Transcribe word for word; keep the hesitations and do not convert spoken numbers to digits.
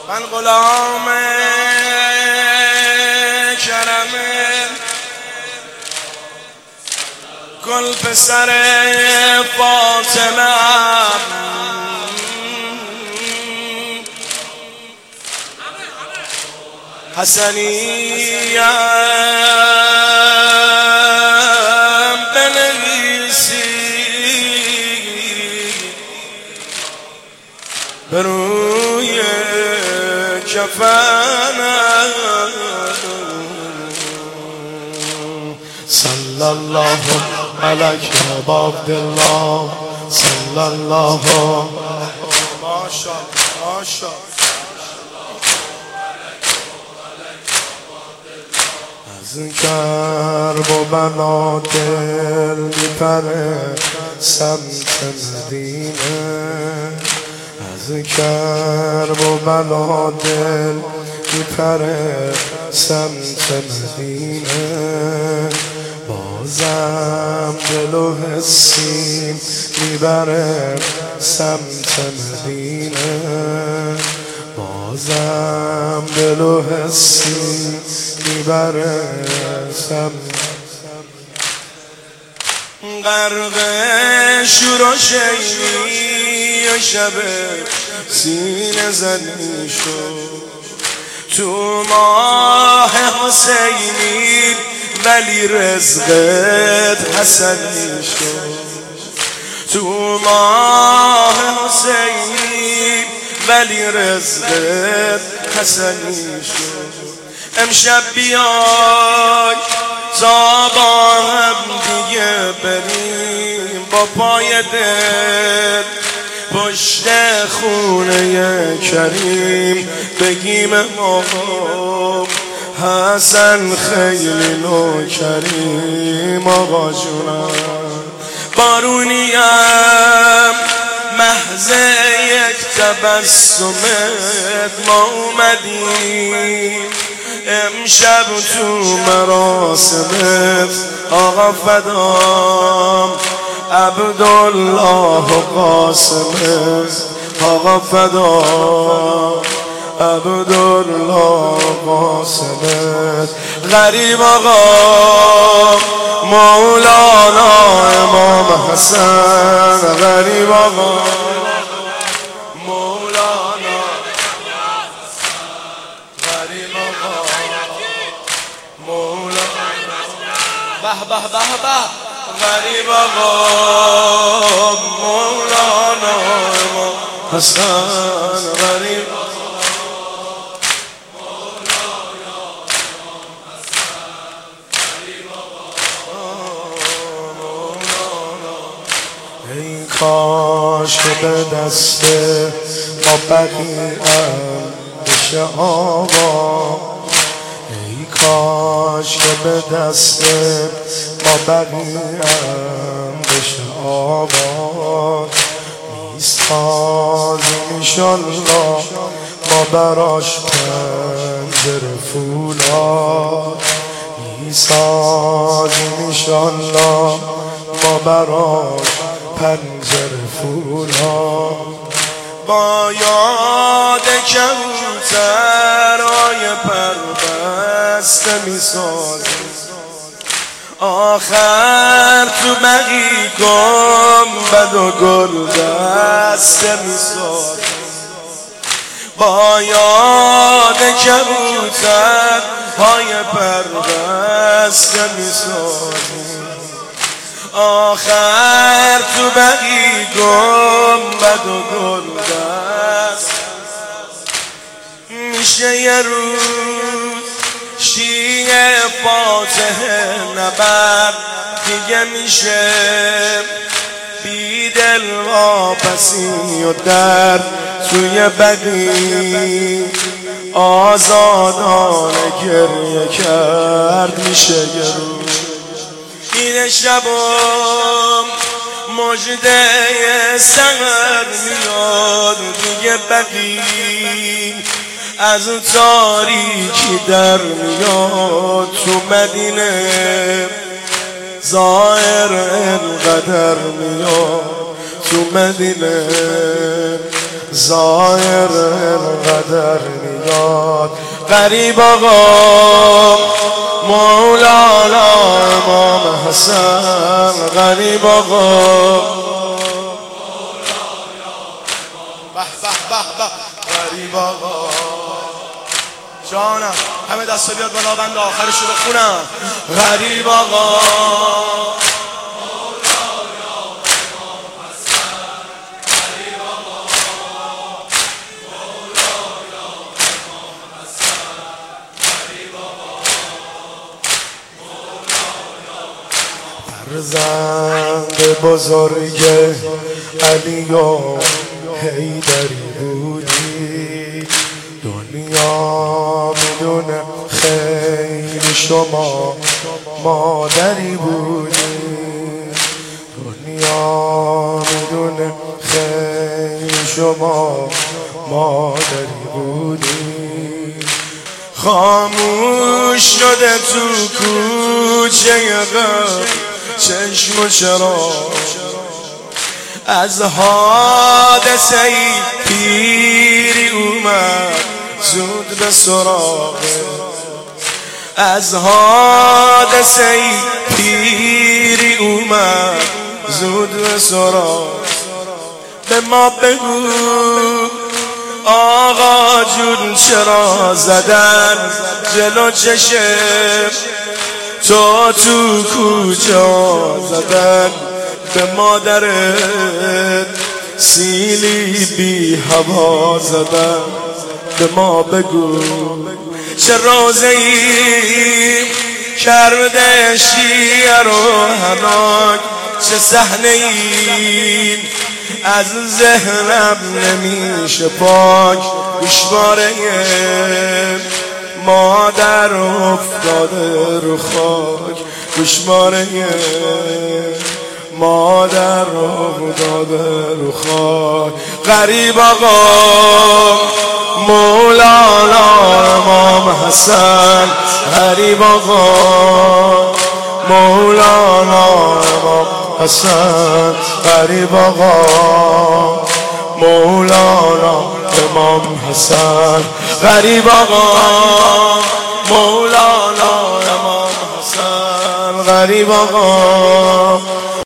من غلام کرم گل پسر فاطمه حسنیم بنویسی به روی کفنم صلی الله علیک ابا عبدالله صلی الله ماشاءالله ماشاءالله از کرب و بلا دل میپره سمت مدینه از کرب و بلا دل میپره سمت مدینه بازم دل و حسیم میبره سمت مدینه بازم دل و حسیم میبره سمت غرق شور و شیمی و شب سینه زنی شد تو ماه حسینی ولی رزقت حسنی شد تو ماه حسینی ولی رزقت حسنی شد امشب بیای تا با هم دیگه بریم با پای دل پشت خونه کریم بگیم آقا حسن خیلی نوکریم آقا جونم بارونیم محض یک تبسمت ما اومدیم امشب تو مراسمت آقا فدام عبدالله قاسمت آقا فدام عبدالله قاسمت غریب آقا مولانا امام حسن غریب آقا مولانا غریب آقا مولانا به به به به غریب آقا مولانا امام حسن غریب ای کاش که به دست ما بقیه‌ام بشه آقا ای کاش که به دست ما بقیه‌ام بشه آقا میسازیم انشالله ما براش پنجره فولاد میسازیم انشالله ما براش پنجره فولاد با یاد کبوترهای پربسته میسازیم آخر تو بقی گنبد و گل دسته میسازیم با یاد کبوترهای پربسته میسازیم آخر تو بقی گنبد و گل دست میشه یه روز شیعه فاتح نبرد دیگه میشه بیدل واپسی و درد توی بقی آزادانه گریه کرد میشه یه روز این شبم مجده سحر میاد دیگه بقی از تاریکی در میاد تو مدینه ظاهر انقدر میاد تو مدینه ظاهر قدر میاد غریب آقا مولانا امام حسن غریب آقا به به به به غریب آقا جانم همه دسته بیاد بالا بند آخرش رو بخونم غریب آقا فرزند بزرگ علی و حیدری بودی دنیا بدون خیر شما مادری بودی دنیا بدون خیر شما مادری بودی خاموش شده تو کوچه غم چشم و چراغ از حادثه پیری اومد زود به سراغ از حادثه پیری اومد زود به سراغ به ما بگو آقا جون چرا زدن جلو چشم تو تو کجا زدن به مادرت سیلی بی هوا زدن به ما بگو چه روزه‌ای کرده شیر و هناک چه صحنه این از ذهنم نمیشه پاک گوشواره مادر افتاده رو خاک گوشواره مادر افتاده رو خاک غریب آقا مولانا امام حسن غریب آقا مولانا امام حسن غریب آقا مولانا امام حسن غریب آقا مولانا امام حسن غریب آقا